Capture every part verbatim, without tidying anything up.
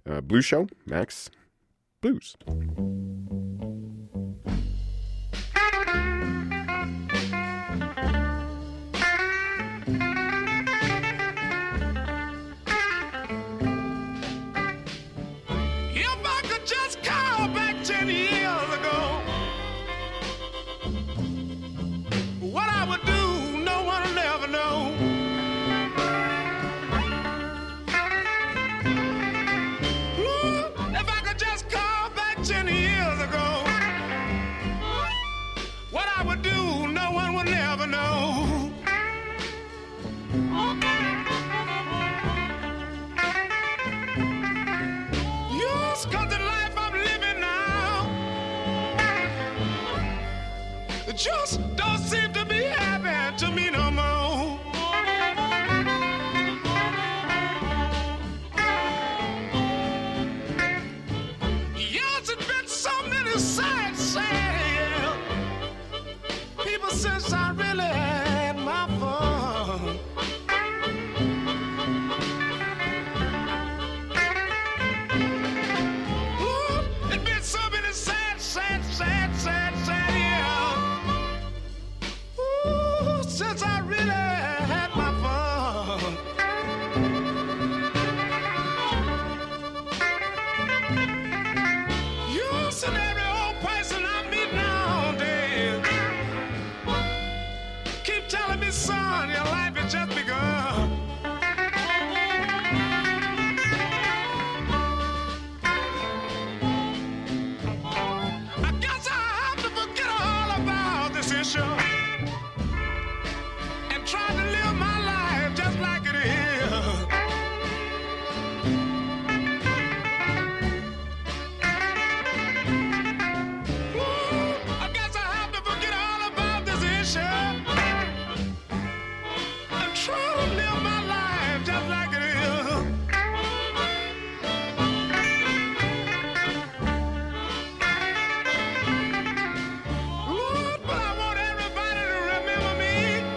Uh, Blues Show, Max Blues. Just don't seem to be happening to me no more. Yes, it's been so many sad, sad years. People since I really had my fun. Ooh, it's been so many sad, sad, sad, sad, sad years. Since I really had my fun. You seen every old person I meet nowadays keep telling me, son, your life has just begun. I guess I have to forget all about this issue. Trying to live my life just like it is. Ooh, I guess I have to forget all about this issue and try to live my life just like it is. Lord, but I want everybody to remember me.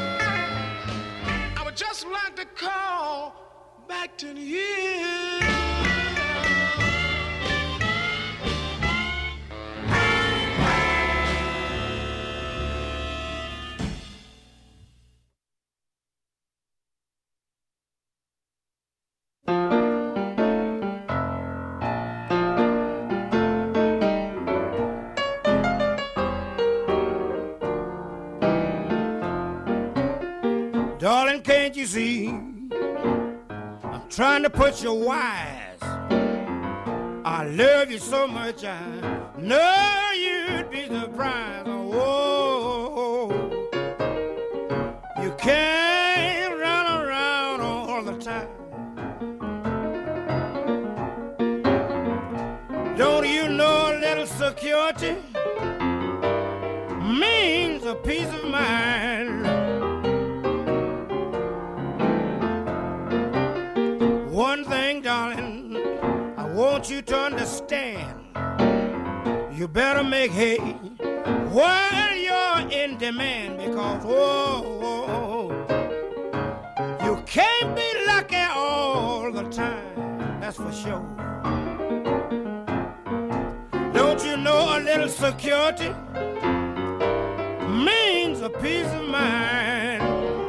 Just like to call back to the years. Darling, can't you see? I'm trying to put you wise. I love you so much, I know you'd be surprised. Oh, you can't run around all the time. Don't you know a little security means a peace of mind? One thing, darling, I want you to understand. You better make hay while you're in demand, because, whoa, you can't be lucky all the time, that's for sure. Don't you know a little security means a peace of mind?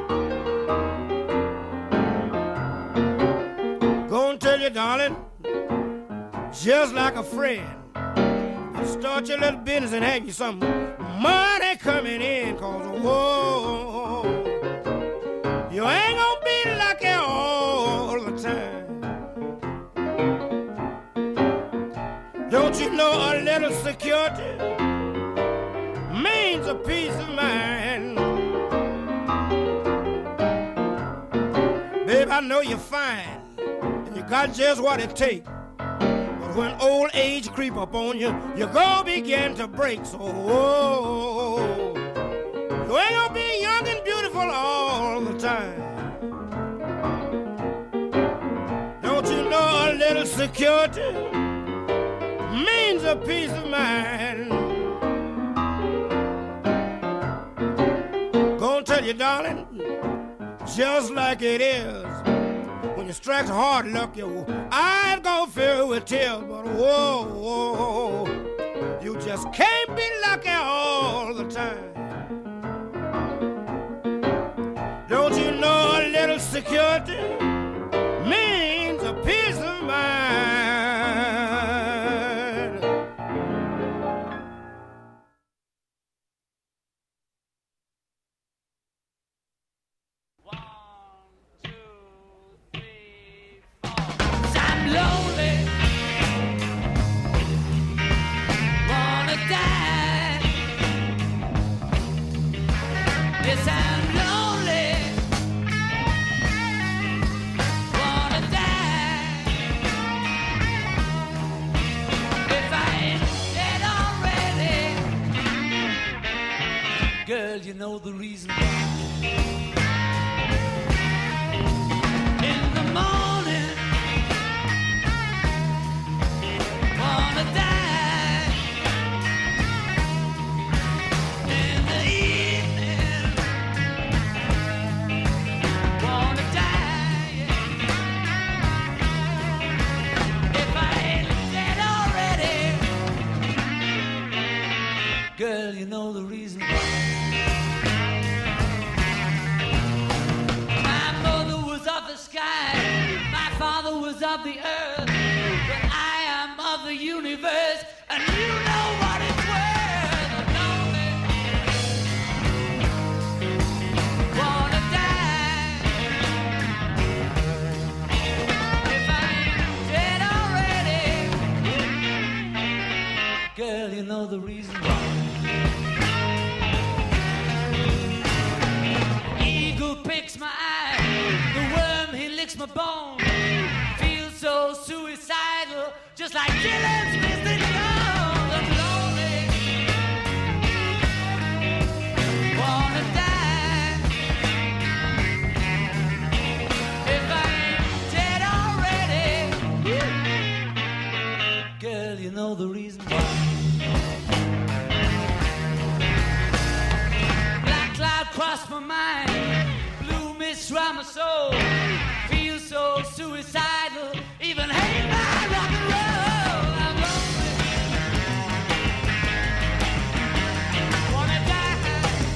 Tell you, darling, just like a friend, you start your little business and have you some money coming in, cause whoa, you ain't gonna be lucky all the time. Don't you know a little security means a peace of mind? Babe, I know you're fine, you got just what it takes. But when old age creep up on you, you gonna begin to break. So, oh, you ain't gonna be young and beautiful all the time. Don't you know a little security means a peace of mind? Gonna tell you, darling, just like it is. When you strike hard luck, your eyes gonna fill will tell, but whoa, whoa, you just can't be lucky all the time. Don't you know a little security means a peace of mind? You know the reason why. In the morning, wanna die. In the evening, wanna die. If I ain't dead already, girl, you know the reason why. My father was of the earth, but I am of the universe, and you know what it's worth. I'm lonely, wanna die. If I ain't dead already, girl, you know the reason why. Eagle picks my eye, the worm he licks my bone. Feel so suicidal, just like Dylan's Mister Jones. I'm lonely, wanna die. If I ain't dead already, girl, you know the reason why. Black cloud crossed my mind, blue mist round my soul. Feel so suicidal, even hate my rock and roll. I'm lonely, wanna die.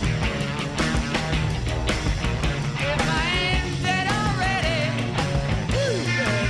If I ain't dead already, ooh, girl,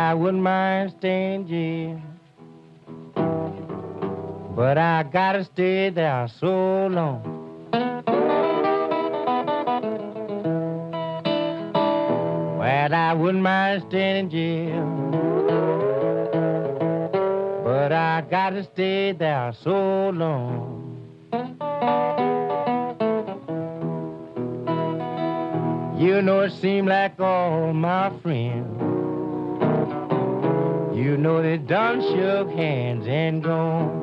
I wouldn't mind staying in jail, but I gotta stay there so long. Well, I wouldn't mind staying in jail, but I gotta stay there so long. You know it seemed like all my friends, you know they done shook hands and gone.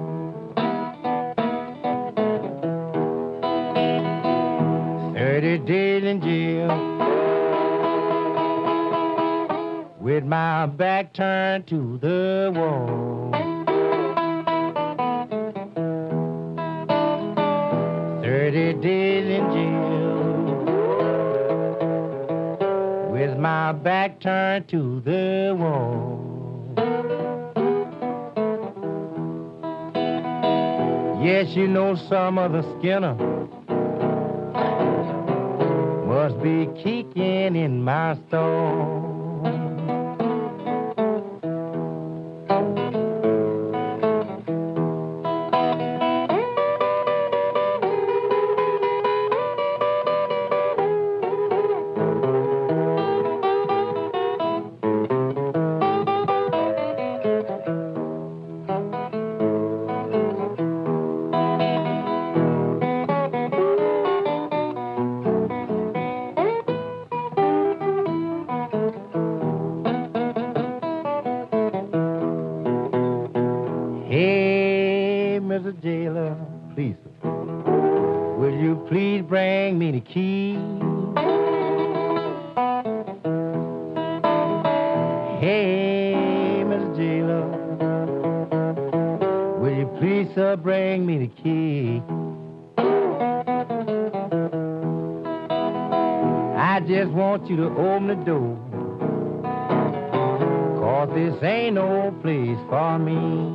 Thirty days in jail, with my back turned to the wall. Thirty days in jail, with my back turned to the wall. Yes, you know some of the Skinner must be kicking in my stall. Hey, Mister Jailer, please, will you please bring me the key? Hey, Mister Jailer, will you please, sir, bring me the key? I just want you to open the door, 'cause this ain't no place for me.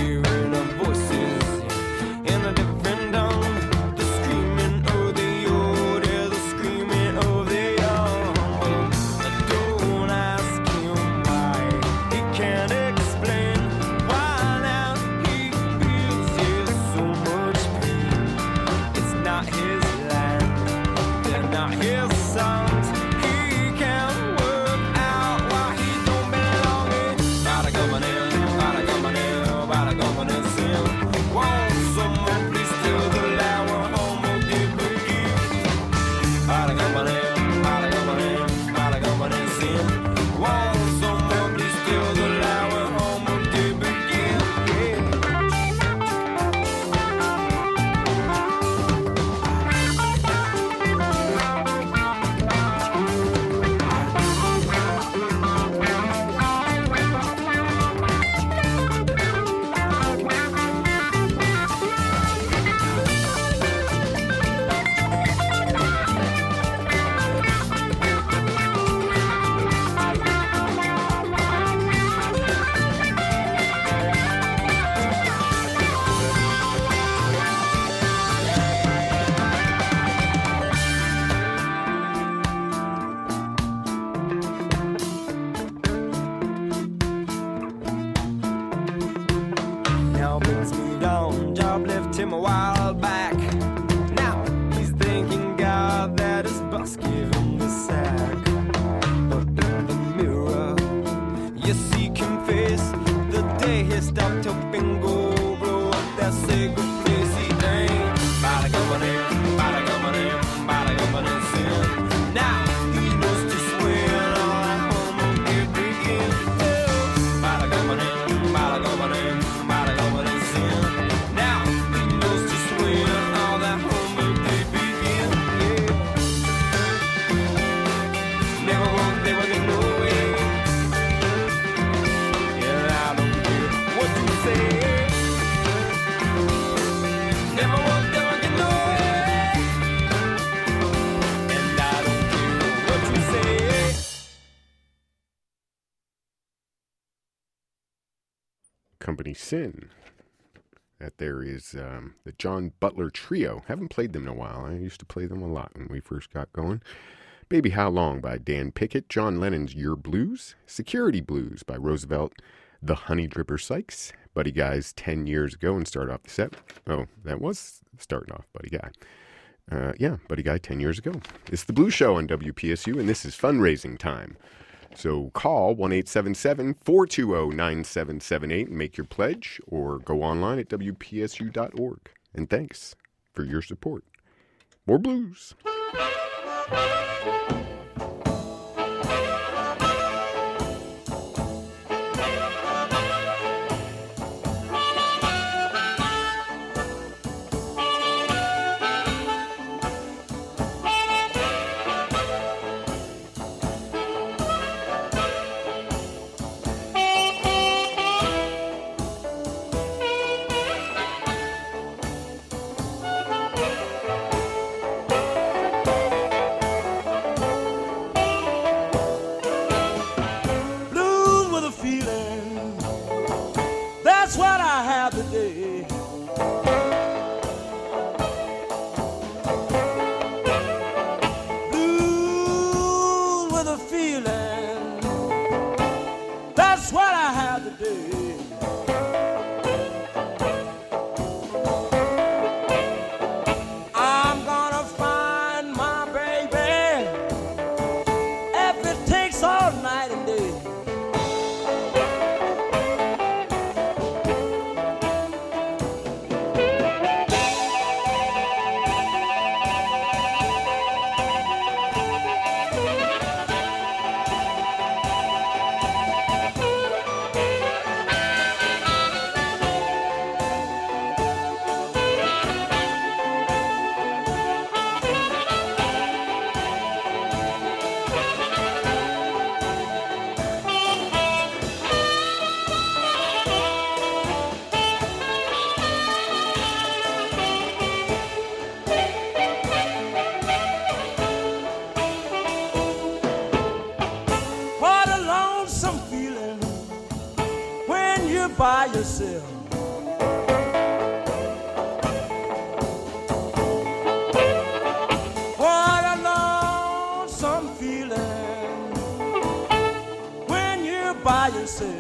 Voices in a different tongue, the screaming of the old. him a while back. Now he's thanking God that his boss gave him the sack. But in the mirror, you see him face the day he stopped helping go blow up that sacred place. He ain't bada going in, bada going in, bada going in sin. Now he knows just when all that home will begin. Bada going in, bada going in, bada going in sin. Now he knows just when all that home will begin. Yeah. Never won't, never get no way. Yeah, I don't care what you say. Never won't, never get no way. And I don't care what you say. Company Sin. That there is um, the John Butler Trio. Haven't played them in a while. I used to play them a lot when we first got going. Baby How Long by Dan Pickett. John Lennon's Your Blues. Security Blues by Roosevelt. The Honey Dripper Sykes. Buddy Guy's ten years ago, and start off the set. Oh, that was starting off Buddy Guy. Uh, yeah, Buddy Guy ten years ago. It's the Blues Show on W P S U, and this is fundraising time. So call one eight seven seven, four two zero, nine seven seven eight and make your pledge, or go online at W P S U dot org. And thanks for your support. More blues. Blues with a feeling, that's what I have today. Blues with a feeling, that's what I have today. I'm gonna find my baby if it takes all night and day. What a lonesome feeling when you're by yourself. What a lonesome feeling when you're by yourself.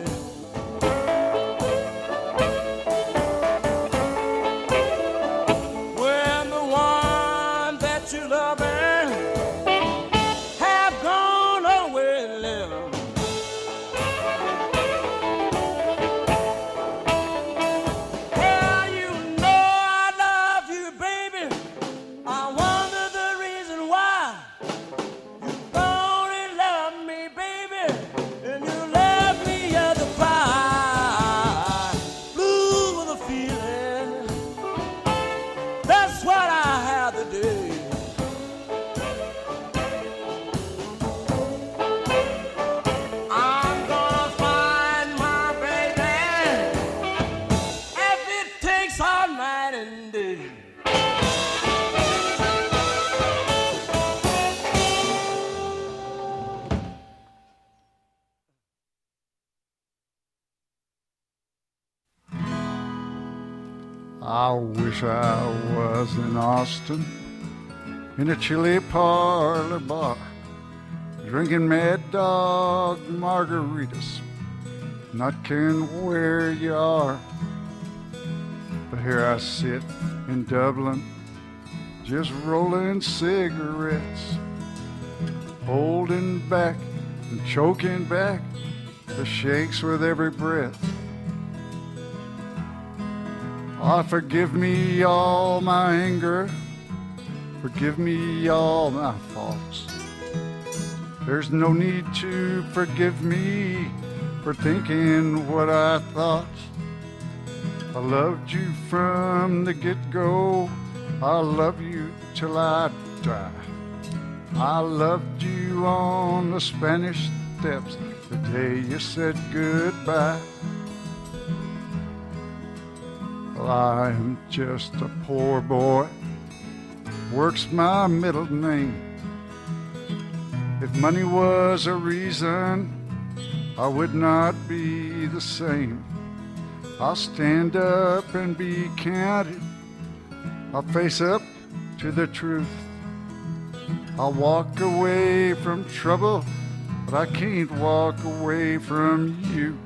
When the one that you love have gone away and left. Well, you know I love you, baby. I wonder the reason why you only love me, baby, and you left me at the pie. Blue with a feeling, that's what I have today. I'm gonna find my baby if it takes all night and day. I wish I was in Austin, in a chili parlor bar, drinking Mad Dog margaritas, not caring where you are. But Here I sit in Dublin, just rolling cigarettes, holding back and choking back the shakes with every breath. Ah, forgive me all my anger, forgive me all my faults. There's no need to forgive me for thinking what I thought. I loved you from the get-go, I'll love you till I die. I loved you on the Spanish Steps the day you said goodbye. Well, I am just a poor boy, work's my middle name. If money was a reason, I would not be the same. I'll stand up and be counted, I'll face up to the truth. I'll walk away from trouble, but I can't walk away from you.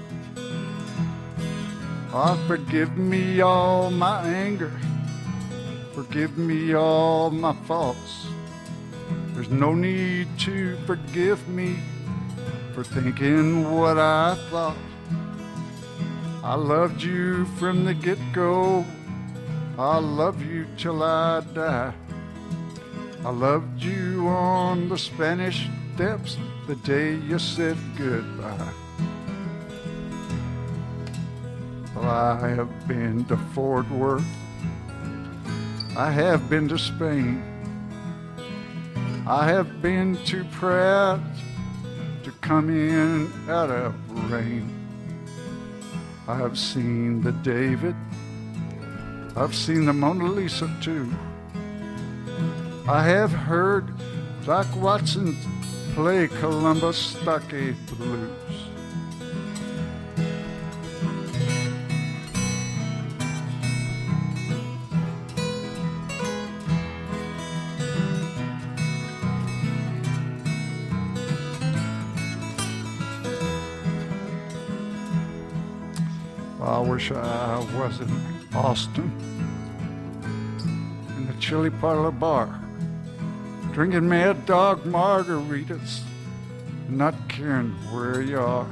Ah, forgive me all my anger, forgive me all my faults. There's no need to forgive me for thinking what I thought. I loved you from the get-go, I'll love you till I die. I loved you on the Spanish Steps the day you said goodbye. Well, I have been to Fort Worth, I have been to Spain, I have been too proud to come in out of rain. I have seen the David, I've seen the Mona Lisa too. I have heard Doc Watson play Columbus Stockade Blues. I wish I was in Austin, in the Chili Parlor bar, drinking Mad Dog margaritas, and not caring where you are.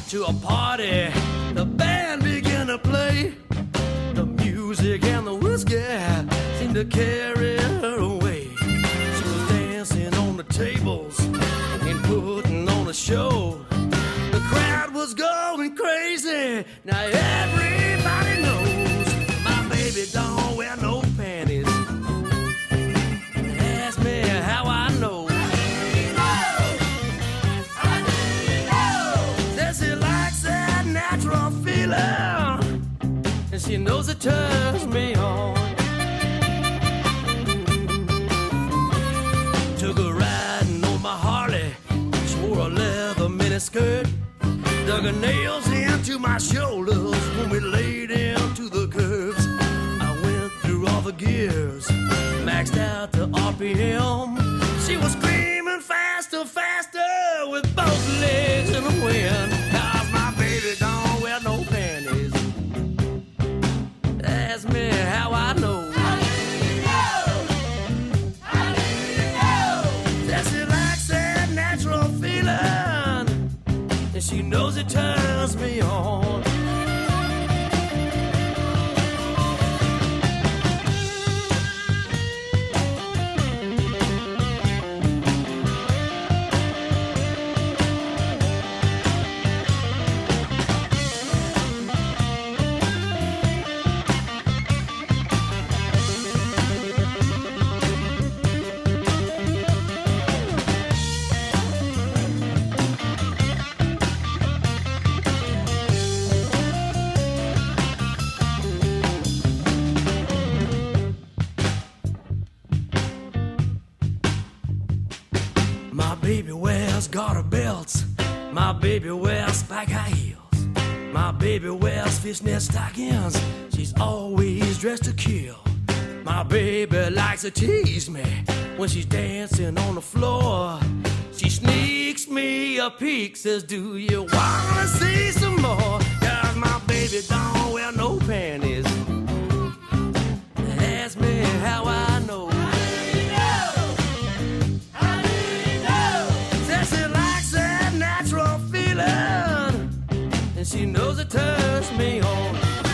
to a party. The band began to play. The music and the whiskey seemed to carry her away. She was dancing on the tables and putting on a show. The crowd was going crazy. Now everybody knows my baby don't wear no panties. Ask me how I know. Says she likes that natural feeling, and she knows it turns me on. Took a riding on my Harley. She wore a leather miniskirt. Dug her nails into my shoulders when we laid into the curves. I went through all the gears, maxed out the R P M. She was screaming faster, faster with both legs in the wind. 'Cause my baby don't wear no panties. Ask me how I know. How do you know? How do you know? Says she likes that natural feeling, and she knows it turns me on. My baby wears garter belts. My baby wears spike high heels. My baby wears fishnet stockings. She's always dressed to kill. My baby likes to tease me when she's dancing on the floor. She sneaks me a peek, says, do you wanna see some more? 'Cause my baby don't wear no panties. Ask me how I know. And she knows it turns me on.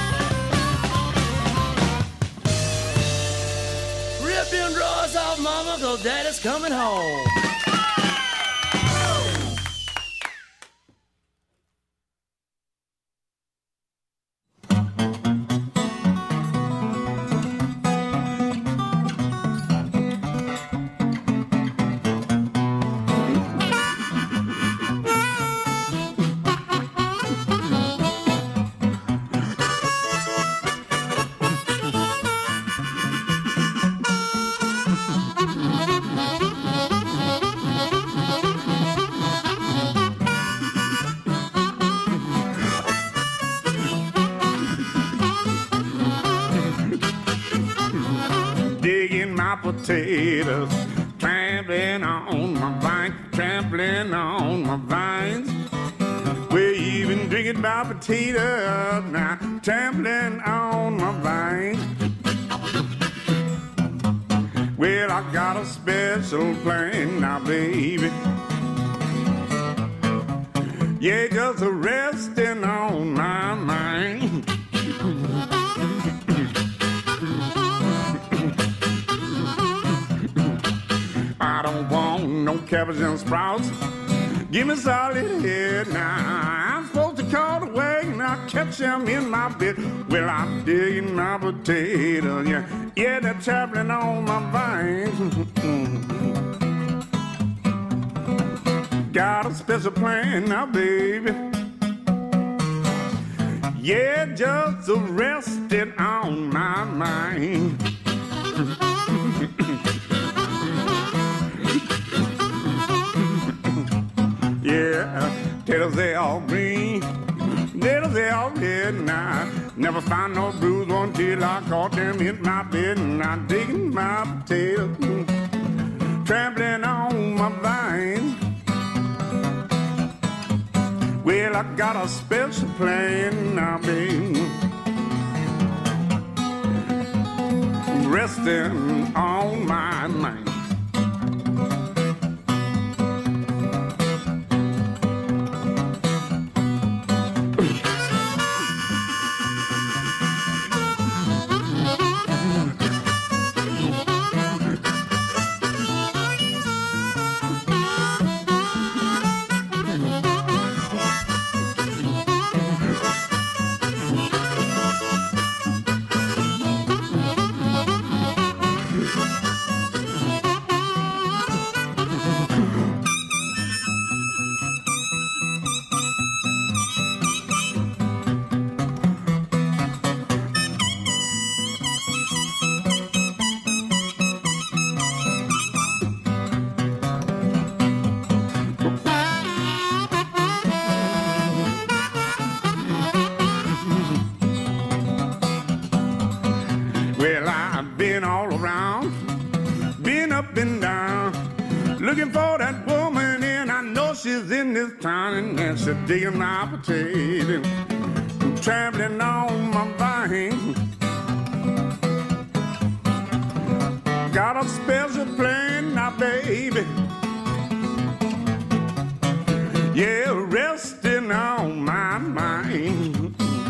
Rip them drawers off, mama, 'cause daddy's coming home. Potatoes, trampling on my vine, trampling on my vines. We're even drinking my potatoes now, trampling on my vines. Well, I got a special plan now, baby. Yeah, just resting on my mind. I don't want no cabbage and sprouts. Give me solid head now. I'm supposed to call the wagon, I'll catch them in my bed. Well, I'm digging my potatoes, yeah, yeah, they're traveling on my vines. Got a special plan now, baby. Yeah, just resting on my mind. Yeah, taters they all green, taters they all red now. Never find no bruise until I caught them in my bed. And I'm digging my potatoes, trampling on my vines. Well, I got a special plan now, baby. Resting on my mind. looking for that woman, and I know she's in this town, and she's digging my potato, trampling on my vine. Got a special plan now, baby. Yeah, resting on my mind.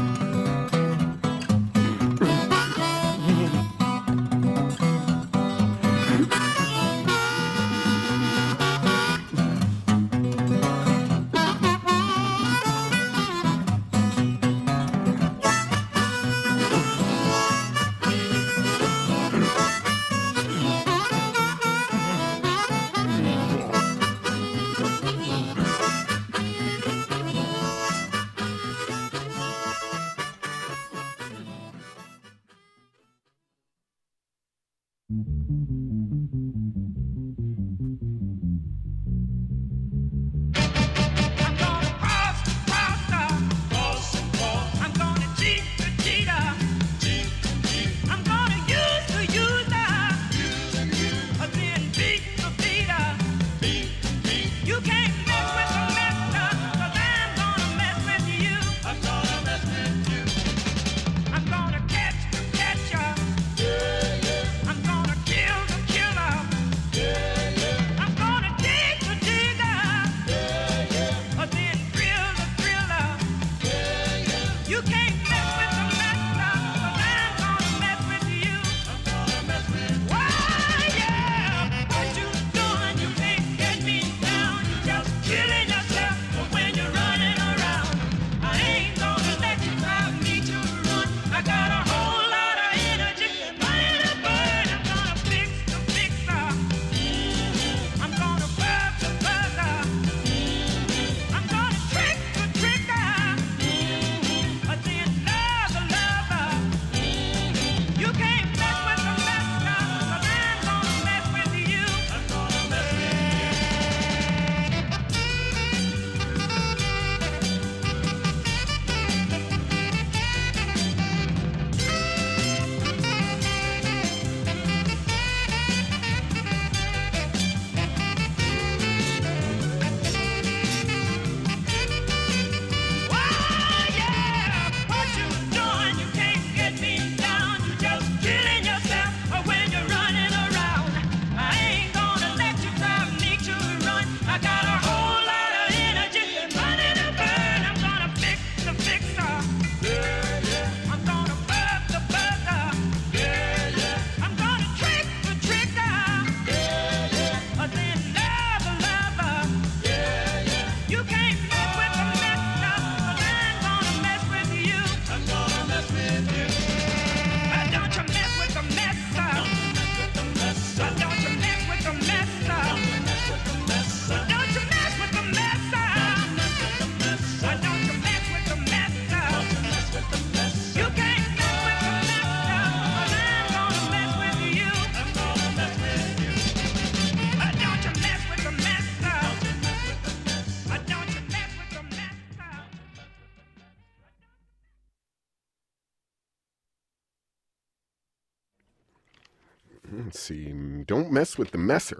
Let's see. Don't Mess with the Messer.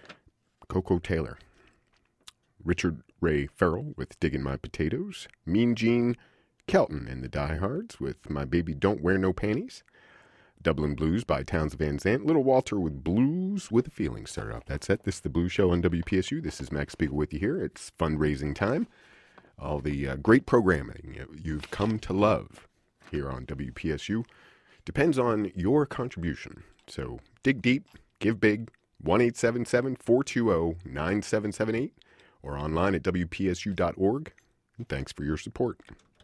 Coco Taylor. Richard Ray Farrell with Diggin' My Potatoes. Mean Gene Kelton and the Diehards with My Baby Don't Wear No Panties. Dublin Blues by Towns Van Zandt. Little Walter with Blues with a Feeling started off. That's it. This is the Blues Show on W P S U. This is Max Spiegel with you here. It's fundraising time. All the uh, great programming you've come to love here on W P S U depends on your contribution. So dig deep, give big, one eight seven seven, four two zero, nine seven seven eight, or online at W P S U dot org. And thanks for your support.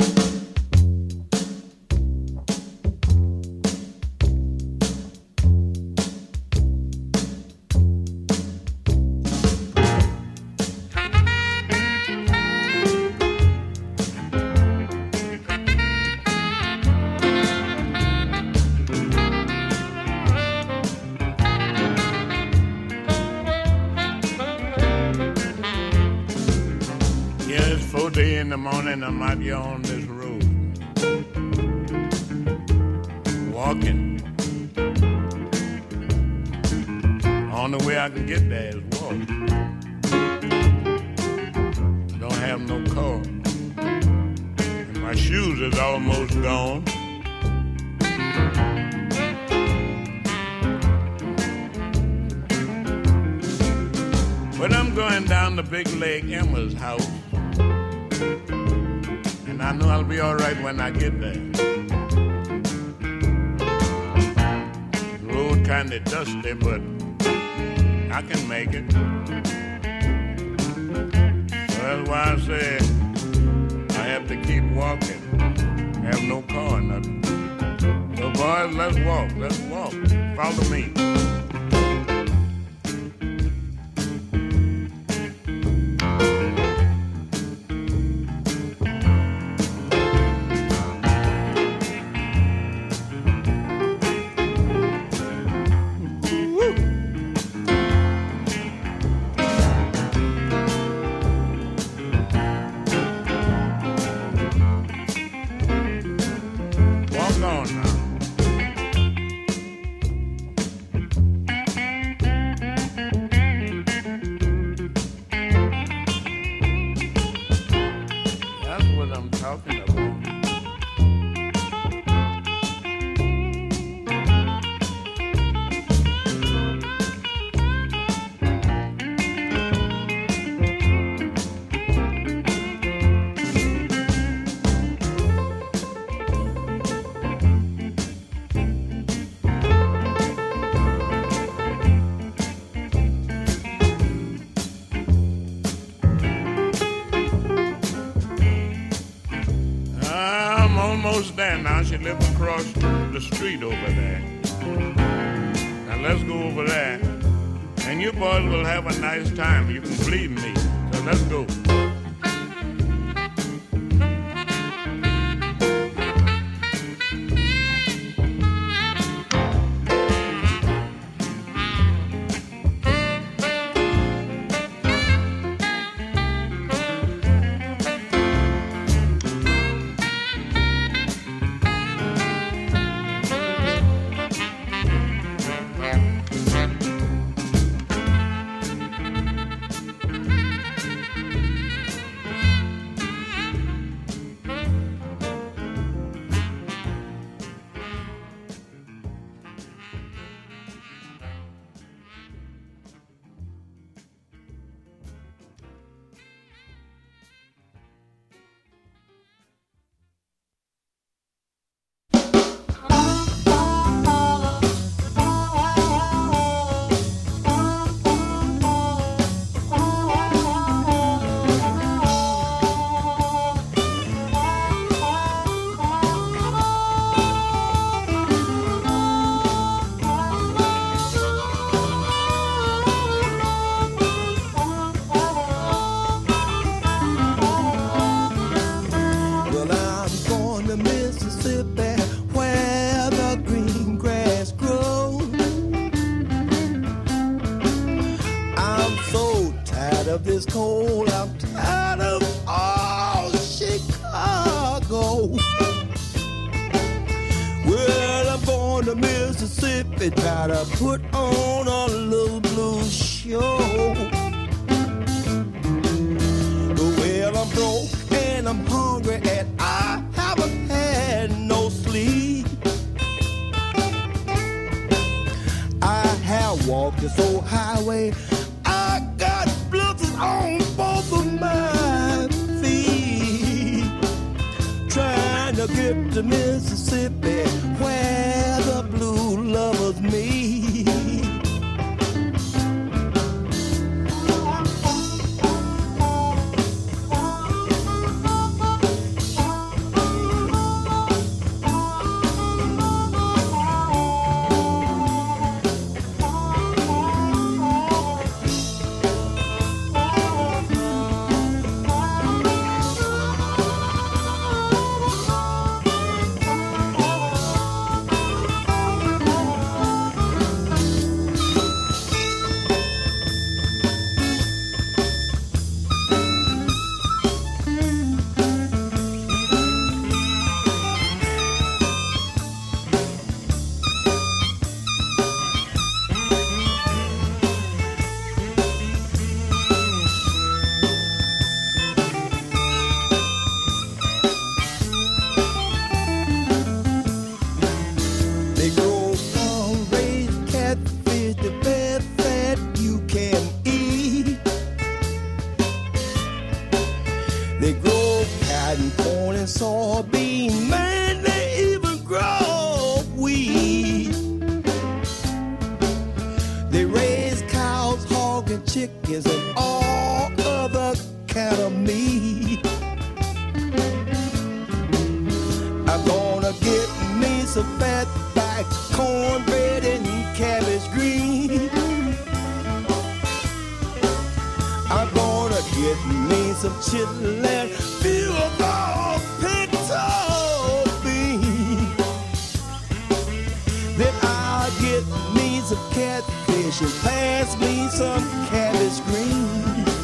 In the morning, I might be on this road, walking. Only way I can get there is walking. don't have no car. And my shoes is almost gone. But I'm going down to Big Leg Emma's house. And I know I'll be all right when I get there. The road kind of dusty, but I can make it. So that's why I said I have to keep walking. Have no car or nothing. So boys, let's walk. Let's walk. Follow me. Now she lives across the street over there. Now let's go over there, and you boys will have a nice time. You can believe me. So let's go. soybean, man, they even grow wheat. They raise cows, hogs, and chickens, and all other kind of meat. I'm gonna get me some fat back cornbread and cabbage green. I'm gonna get me some chitlin, beautiful pinto beans. Then I'll get me some catfish and pass me some cabbage green.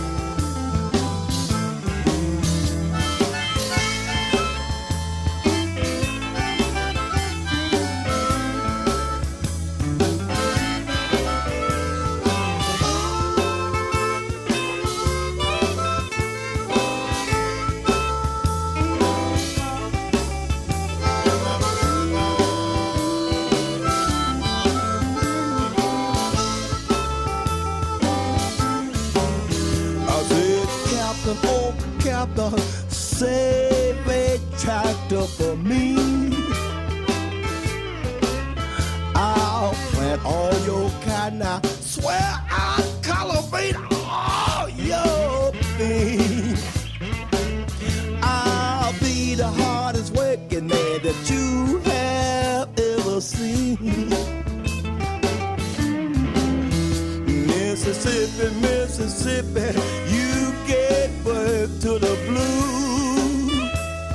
Oh, Captain, save a tractor for me. I'll plant all your cotton. I swear I'll cultivate all your beans. I'll be the hardest working man that you have ever seen. Mississippi, Mississippi, you gave birth to the blues.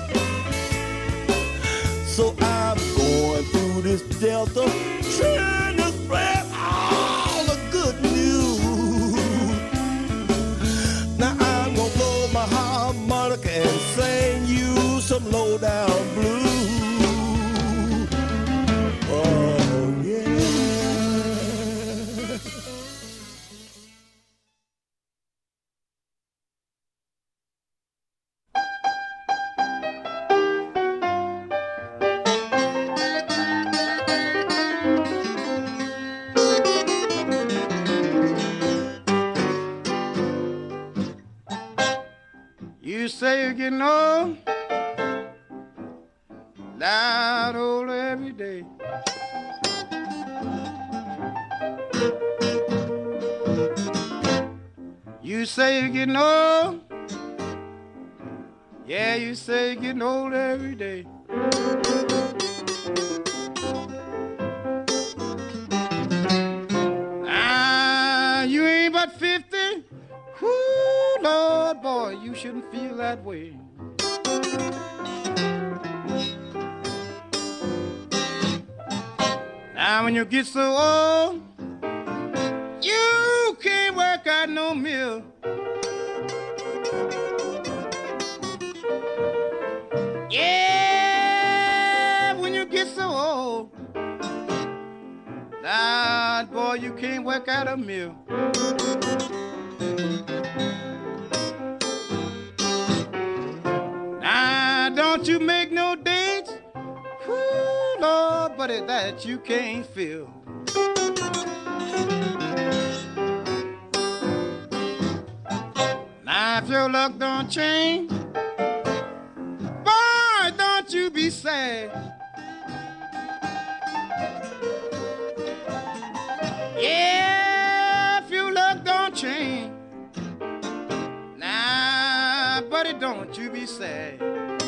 So I'm going through this delta, trying to spread all the good news. Now I'm gonna blow my harmonica and sing you some low down blues. Oh yeah. You say you're getting old, loud older every day. You say you're getting old, yeah, you say you're getting old every day. Ah, you ain't but fifty. Whoo, Lord, boy, you shouldn't feel that way. Now when you get so old, you can't work out no mill. Yeah, when you get so old, Lord, boy, you can't work out a mill. Don't you make no dates, whoo, Lord, buddy, that you can't fill. Now if your luck don't change, boy, don't you be sad. Yeah, if your luck don't change, nah, buddy, don't you be sad.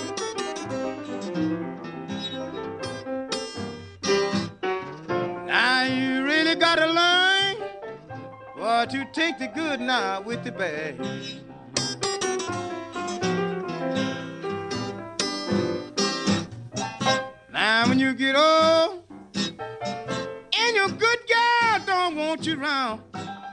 Now you really gotta learn what to take the good now with the bad. Now when you get old and your good girl don't want you around,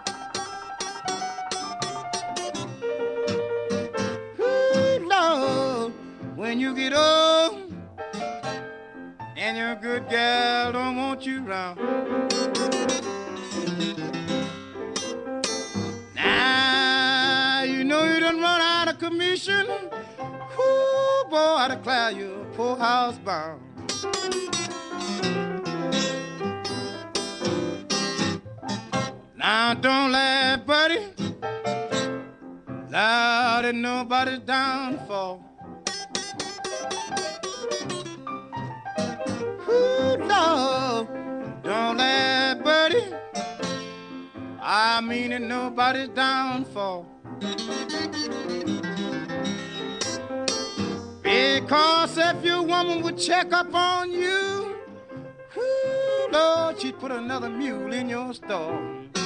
ooh, Lord, when you get old and your good gal don't want you around. Now you know you done run out of commission. Whoo, boy, I declare you poor house bound. Now don't laugh, buddy, loud at nobody's downfall. mean it nobody's downfall. Because if your woman would check up on you, whoo, Lord, she'd put another mule in your stall.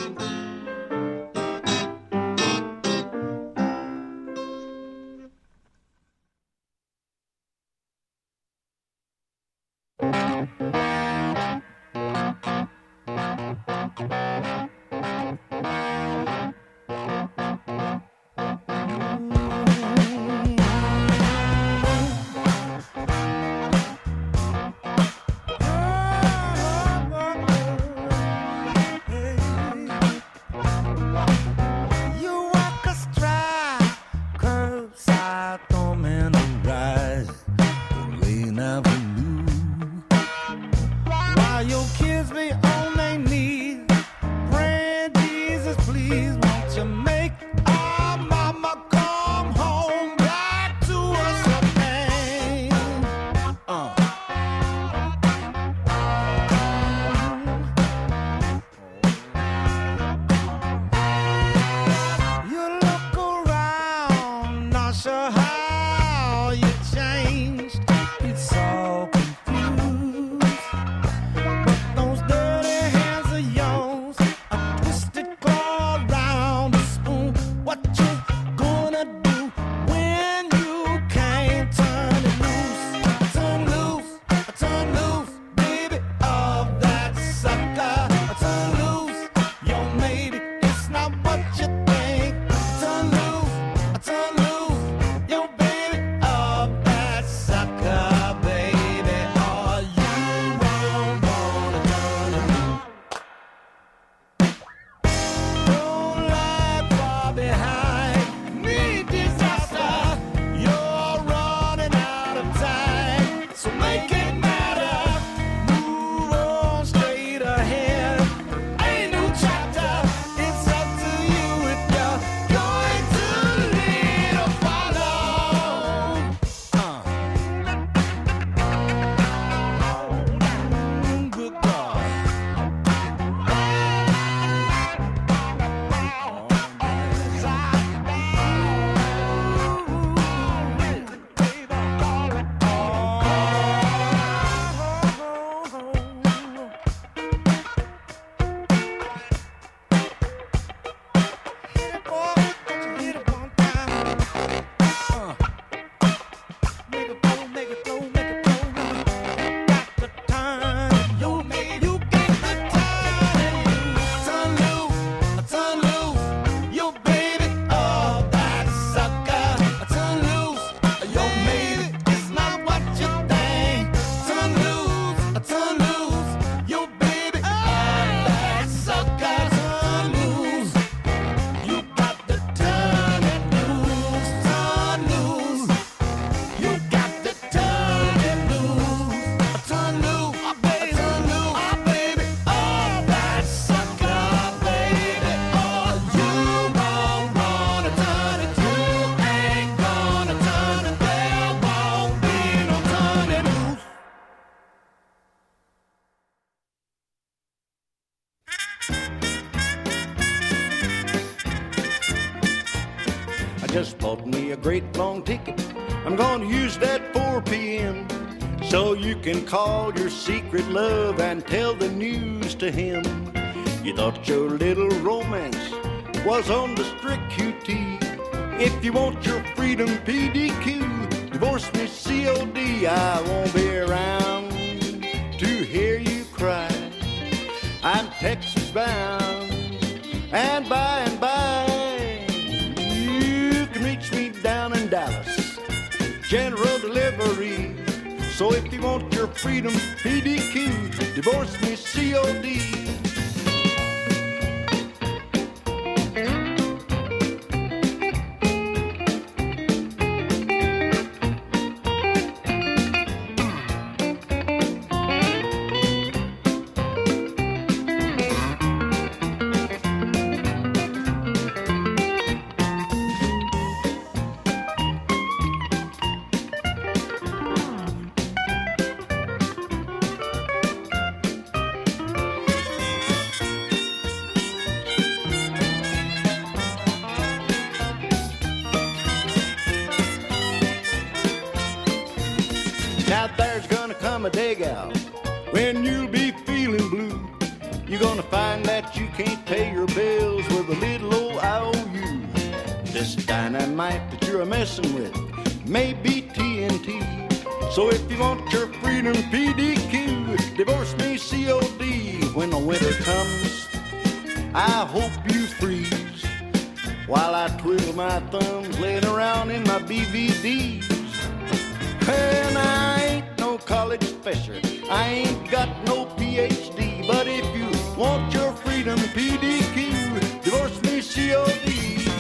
just bought me a great long ticket. I'm gonna use that four p.m. so you can call your secret love and tell the news to him. You thought your little romance was on the strict Q T. If you want your freedom P D Q, divorce me C O D. I won't be around to hear you cry. I'm Texas bound, and by and by you can reach me down in Dallas, general delivery. So if you want your freedom P D Q, divorce me C O D. Now there's gonna come a day, gal, when you'll be feeling blue. You're gonna find that you can't pay your bills with a little old I O U. This dynamite that you're a messing with may be T N T. So if you want your freedom P D Q, divorce me C O D. When the winter comes, I hope you freeze while I twiddle my thumbs laying around in my B V Ds. And I ain't no college professor, I ain't got no P H D, but if you want your freedom P D Q, divorce me C O D.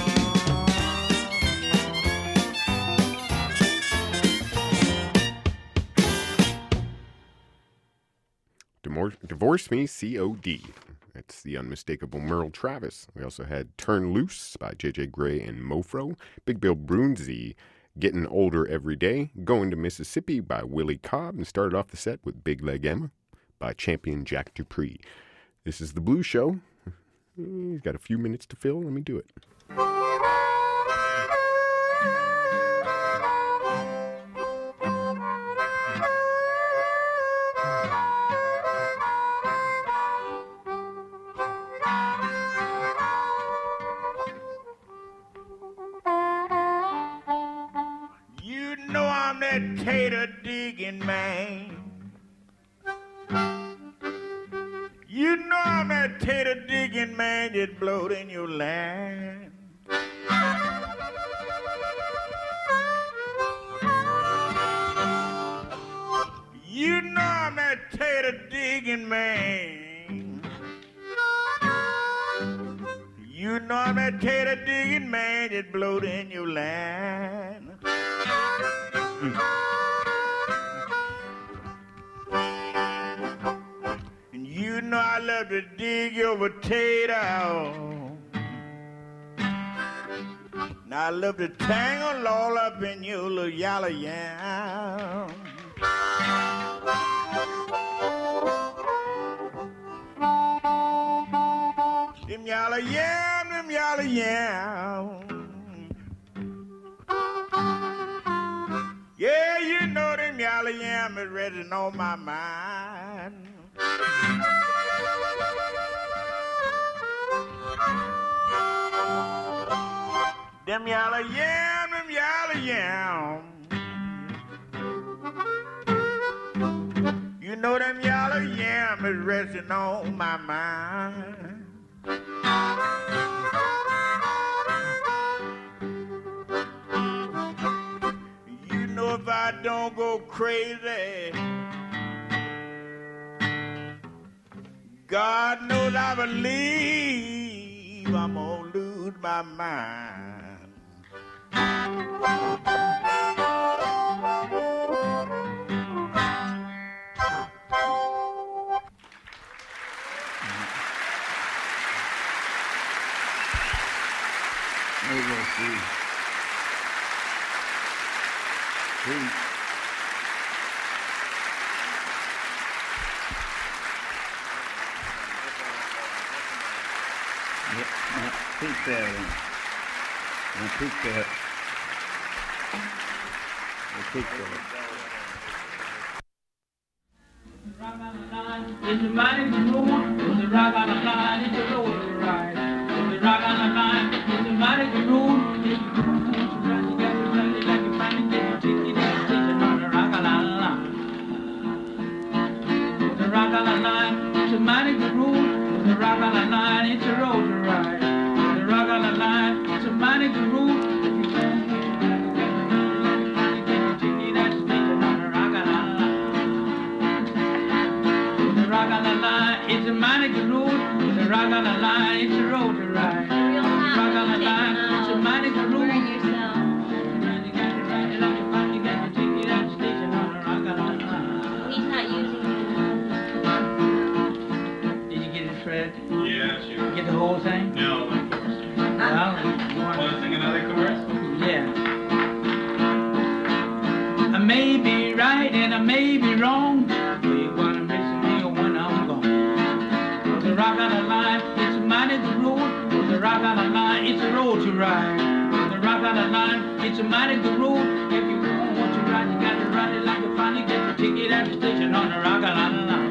Divorce Me C O D. That's the unmistakable Merle Travis. We also had Turn Loose by J J Gray and Mofro. Big Bill Broonzy, Getting Older Every Day. Going to Mississippi by Willie Cobb. And started off the set with Big Leg Emma by Champion Jack Dupree. This is The Blues Show. He's got a few minutes to fill. Let me do it. Tater digging man. You know I'm that tater digging man that blowed in your land. You know I'm that tater digging man. You know I'm that tater digging man that blowed in your land. And you know I love to dig your potato. And I love to tangle all up in your little yellow yam. Them yellow yam, them yellow yam. Yeah, you know them yellow yam is resting on my mind. Them yellow yam, them yellow yam. You know them yellow yam is resting on my mind. You know if I don't go crazy, God knows I believe I'm gonna lose my mind. See. See. Yeah, yeah, peek there. And peek there. And peek there. Rock on the line, it's a mighty groove. The rock on the line, it's a road to ride. The rock on the line, it's a mighty groove. It's a groove to ride. You got to ride it like you find it. Get your ticket and station on the rock on the line. The rock on the line, it's a mighty groove. The rock on the line, it's a road to ride. The rock on the line, it's a mighty groove. It's a mighty good road. The rock on the line, it's a road to ride. The rock on the line, it's a mighty good road. You got to ride it like a bike. You got to take it out the station on the rock on the line. He's not using it. Did you get it, Fred? Yeah, sure. Get the whole thing? No, one chorus. Well, Want to sing another chorus? yeah. I may be right and I may be wrong. You wanna miss me or when I'm gone. The rock on the line, it's a mighty good road. The rock on the line, it's a road to ride. The rock on the line, it's a mighty good road. If you want to ride, you got to ride it like a finally get your ticket at the station on the Rock Island Line.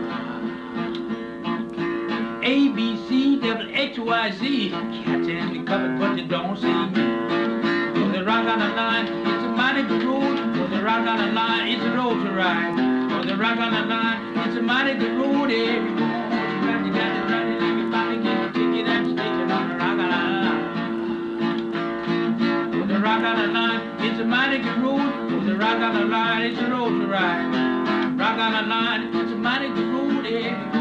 A, B, C, double X, Y, Z. Cats in the cupboard, but you don't see me. For the Rock Island Line, it's a mighty good road. For the Rock Island Line, it's a road to ride. For the Rock Island Line, it's a mighty good road. Every morning, you got to ride it, and you finally get your ticket at the station on the Rock Island Line. For the Rock Island Line, it's a mighty good road. For the Rock Island Line, it's a road to ride. Rock Island Line, it's a mighty good road. Every morning.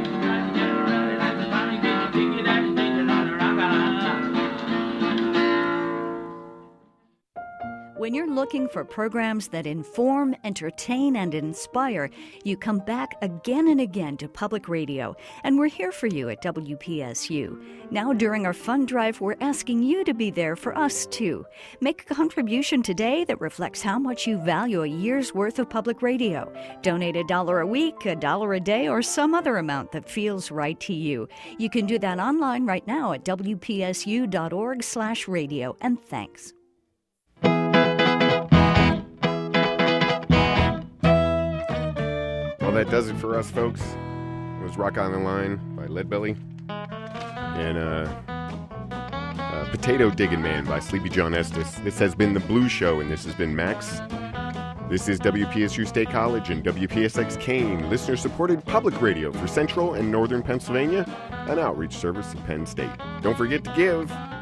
When you're looking for programs that inform, entertain, and inspire, you come back again and again to public radio, and we're here for you at W P S U. Now, during our fund drive, we're asking you to be there for us, too. Make a contribution today that reflects how much you value a year's worth of public radio. Donate a dollar a week, a dollar a day, or some other amount that feels right to you. You can do that online right now at W P S U dot org slash radio, and thanks. Well, that does it for us, folks. It was Rock on the Line by Leadbelly. And uh, uh, Potato Diggin' Man by Sleepy John Estes. This has been The Blue Show, and this has been Max. This is W P S U State College and W P S X Kane, listener-supported public radio for Central and Northern Pennsylvania, an outreach service of Penn State. Don't forget to give.